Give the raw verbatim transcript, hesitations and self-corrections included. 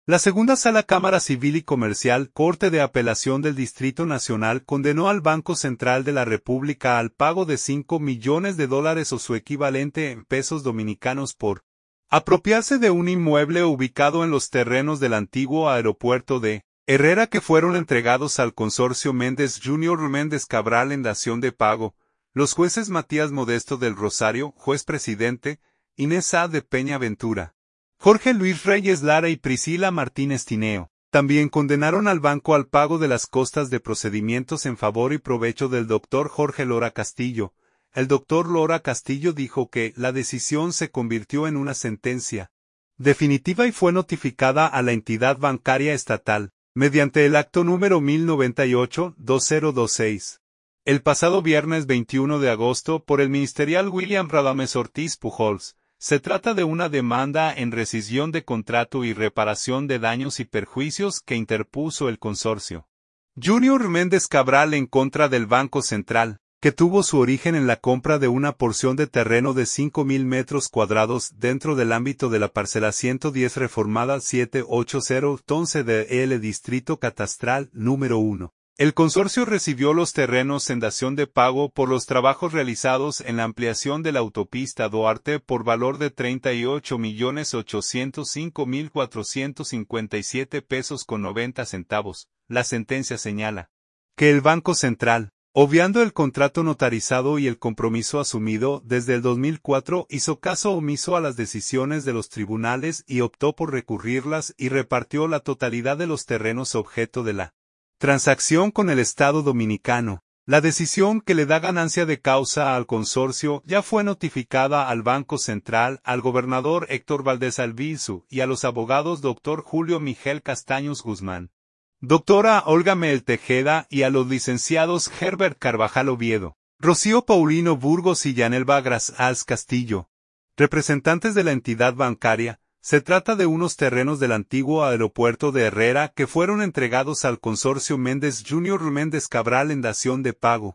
La segunda Sala Cámara Civil y Comercial Corte de Apelación del Distrito Nacional condenó al Banco Central de la República al pago de cinco millones de dólares o su equivalente en pesos dominicanos por apropiarse de un inmueble ubicado en los terrenos del antiguo aeropuerto de Herrera que fueron entregados al consorcio Méndez junior Méndez Cabral en dación de pago. Los jueces Matías Modesto del Rosario, juez presidente, Inés A. de Peña Ventura, Jorge Luis Reyes Lara y Priscila Martínez Tineo, también condenaron al banco al pago de las costas de procedimientos en favor y provecho del doctor Jorge Lora Castillo. El doctor Lora Castillo dijo que la decisión se convirtió en una sentencia definitiva y fue notificada a la entidad bancaria estatal, mediante el acto número mil noventa y ocho dos mil veintiséis. El pasado viernes veintiuno de agosto por el ministerial William Radames Ortiz Pujols. Se trata de una demanda en rescisión de contrato y reparación de daños y perjuicios que interpuso el consorcio Junior Méndez Cabral en contra del Banco Central, que tuvo su origen en la compra de una porción de terreno de cinco mil metros cuadrados dentro del ámbito de la parcela ciento diez reformada setecientos ochenta once de el Distrito Catastral número uno. El consorcio recibió los terrenos en dación de pago por los trabajos realizados en la ampliación de la autopista Duarte por valor de treinta y ocho millones ochocientos cinco mil cuatrocientos cincuenta y siete pesos con noventa centavos. La sentencia señala que el Banco Central, obviando el contrato notarizado y el compromiso asumido desde el dos mil cuatro, hizo caso omiso a las decisiones de los tribunales y optó por recurrirlas y repartió la totalidad de los terrenos objeto de la transacción con el Estado dominicano. La decisión que le da ganancia de causa al consorcio ya fue notificada al Banco Central, al gobernador Héctor Valdés Albizu y a los abogados doctor Julio Miguel Castaños Guzmán, doctora Olga Mel Tejeda y a los licenciados Herbert Carvajal Oviedo, Rocío Paulino Burgos y Yanel Bagras Als Castillo, representantes de la entidad bancaria. Se trata de unos terrenos del antiguo aeropuerto de Herrera que fueron entregados al consorcio Méndez junior Méndez Cabral en dación de pago.